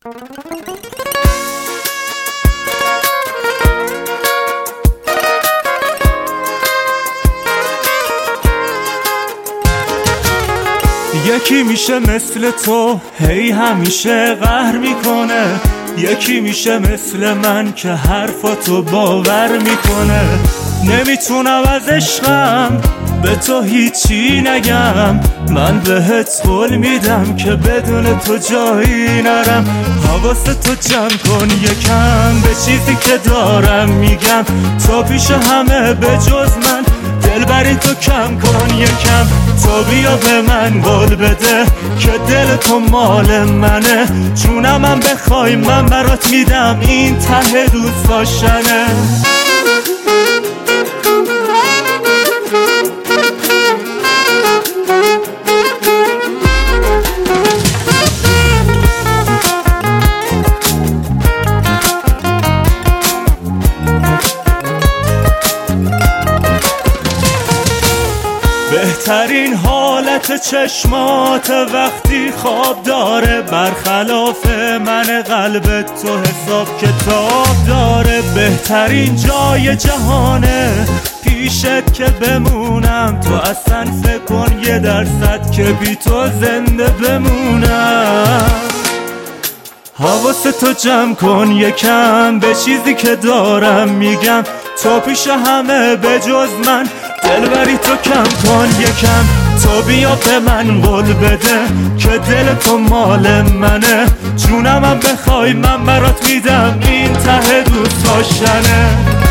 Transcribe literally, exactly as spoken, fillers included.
یکی میشه مثل تو هی همیشه قهر میکنه، یکی میشه مثل من که حرفاتو باور میکنه. نمیتونم از عشقم به تو هیچی نگم، من بهت قول میدم که بدون تو جایی نرم. حواستو جمع کن یکم به چیزی که دارم میگم، تو پیش همه به جز من دلبری تو کم کن یکم. تو بیا به من قول بده که دل تو مال منه، جونم من بخوای من برات میدم این ته دوست داشتنه. بهترین حالت چشمات وقتی خواب داره، برخلاف من قلب تو حساب کتاب داره. بهترین جای جهانه پیشت که بمونم، تو اصلا فکر کن یه درصد که بی تو زنده بمونم. حواستو جمع کن یکم به چیزی که دارم میگم، تو پیش همه به جز من دلبری تو کم کن یکم. تو بیا به من قول بده که دل تو مال منه، جونم من بخوای من برات میدم این ته دوست داشتنه.